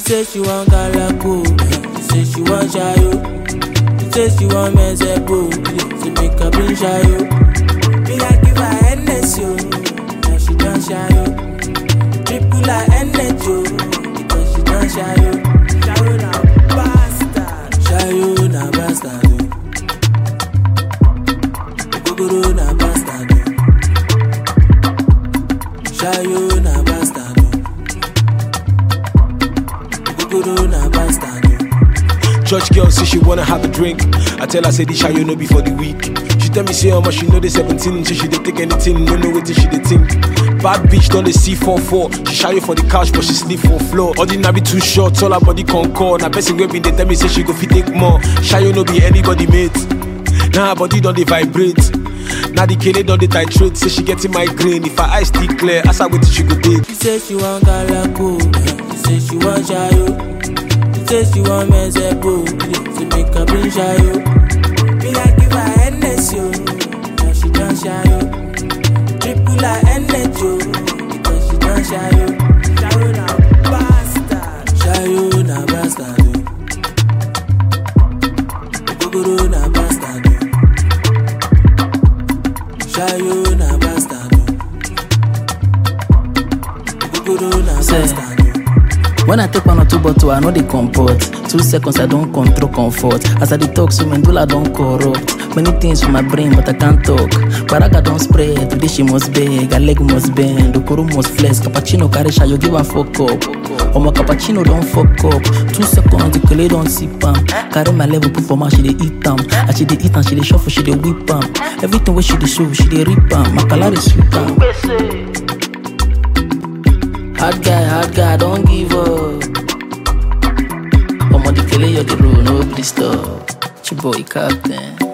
say she want galako, she say she want shayo. She say she want mezepo, she make her bring shayo. Me I give her NSO, now she don't shayo. Triple her NHO, because she don't shayo. Shayo na bastard, shayo na bastard. Gogoro na bastard, shayo na bastard. Church girl say she wanna have a drink. I tell her say this shayo no be for the week. She tell me say how much she know the 17, so she dey take anything, no know wetin she dey think. Bad bitch don't dey see 4-4. She shayo for the couch but she sleep for floor. Ordinary too short, all her body concord. Na person wey been dey tell me say she go fit take more. Shayo no be anybody mate. Now her body don't dey vibrate. Now the kele don't dey titrate. Say she getting migraine. If her eyes still clear, ask her wetin she go take. She say she want galako, she say she want shayo. She say she want mezepo, she make her bring shayo. Me I give her NSO, now she don't shayo. Triple her NHO, because she don't shayo. Shayo na bastard, shayo na bastard. Gogoro na bastard, shayo na bastard. Gogoro na bastard. When I take 1 or 2 bottles, I know they comport. 2 seconds, I don't control comfort. As I detox, so medulla don't corrupt. Many things for my brain, but I can't talk. Baraga don't spread, today she must beg. Her leg must bend, Okoro must flex. Cappuccino carry shayo, give her fuck up. Oh my cappuccino don't fuck up. 2 seconds, the kele don't sip am. Carry my level, put for my she dey eat am. As she dey eat am, she dey shuffle, she dey whip am. Everything where she dey show, she dey rip am. My color is sweet am. Hard guy, don't give up. I'm on the kele, you're the road, no please stop. Chiboy captain.